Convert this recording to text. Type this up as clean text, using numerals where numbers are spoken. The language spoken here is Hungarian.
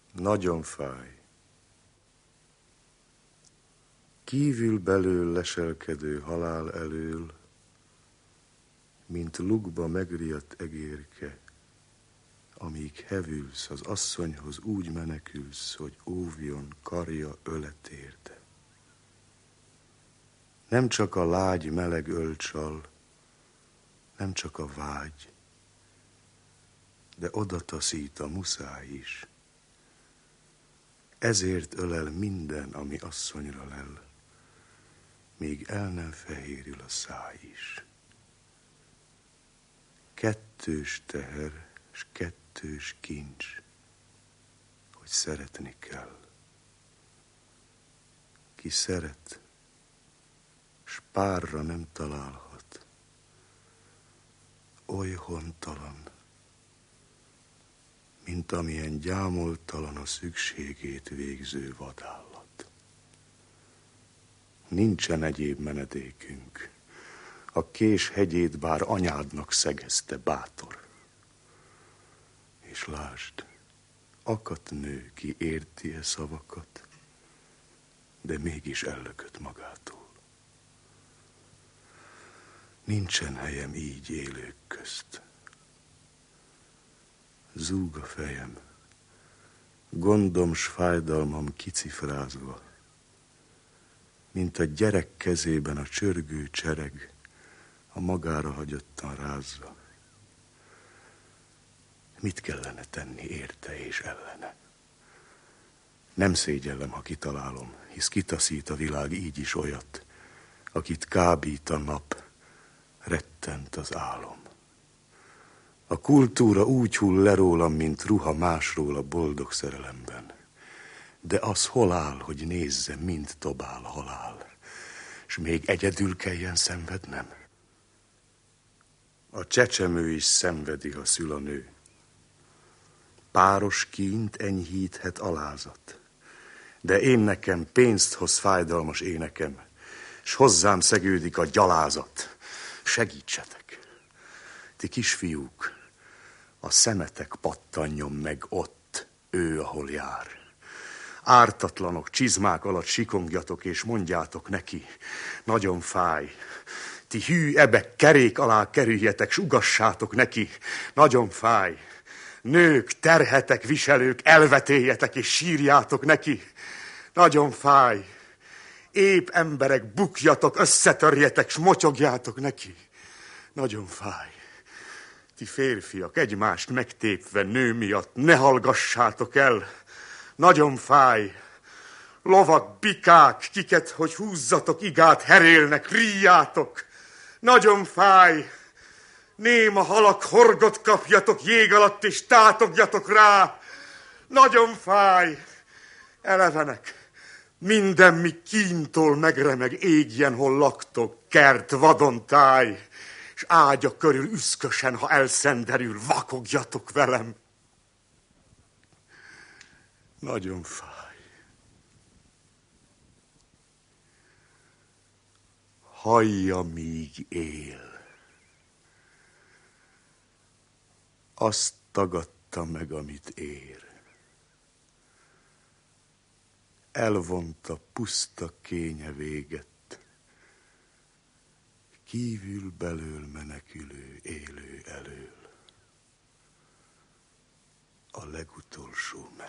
Nagyon fáj. Kívül belől leselkedő halál elől, mint lukba megriadt egérke, amíg hevülsz, az asszonyhoz úgy menekülsz, hogy óvjon karja ölet érte. Nem csak a lágy meleg ölcsal, nem csak a vágy, de oda taszít a muszáj is. Ezért ölel minden, ami asszonyra lel, míg el nem fehérül a száj is. Kettős teher, s kettős kincs, hogy szeretni kell. Ki szeret, s párra nem találhat, oly hontalan, mint amilyen gyámoltalan a szükségét végző vadállat. Nincsen egyéb menedékünk, a Kés hegyét bár anyádnak szegezte bátor. És lásd, akadt nő, ki érti-e szavakat, de mégis ellökött magától. Nincsen helyem így élők közt. Zúg a fejem, gondom s fájdalmam kicifrázva, mint a gyerek kezében a csörgő csereg, a magára hagyottan rázza. Mit kellene tenni érte és ellene? Nem szégyellem, ha kitalálom, hisz kitaszít a világ így is olyat, akit kábít a nap, rettent az álom. A kultúra úgy hull le rólam, mint ruha másról a boldog szerelemben. De az hol áll, hogy nézze, mind tobál halál, s még egyedül kelljen szenvednem? A csecsemő is szenvedi, ha szül a nő. Páros kínt enyhíthet alázat, de én nekem pénzt hoz fájdalmas énekem, s hozzám szegődik a gyalázat. Segítsetek, ti kisfiúk, a szemetek pattanjon meg ott, ő, ahol jár. Ártatlanok, csizmák alatt sikongjatok, és mondjátok neki, nagyon fáj. Ti hű ebek kerék alá kerüljetek, s ugassátok neki, nagyon fáj. Nők, terhetek, viselők, elvetéljetek, és sírjátok neki, nagyon fáj. Épp emberek, bukjatok, összetörjetek, s motyogjátok neki, nagyon fáj. Ti férfiak, egymást megtépve nő miatt, ne hallgassátok el, nagyon fáj. Lovak, bikák, kiket, hogy húzzatok igát, herélnek, ríjátok, nagyon fáj. Néma halak, horgot kapjatok jég alatt, és tátogjatok rá, nagyon fáj. Elevenek, minden, mi kíntól megremeg, égjen, hol laktok, kert, vadontáj, s ágya körül üszkösen, ha elszenderül, vakogjatok velem. Nagyon fáj. Hallja, míg él. Azt tagadta meg, amit ér. Elvonta puszta kénye véget, kívül belől menekülő élő elől. A legutolsó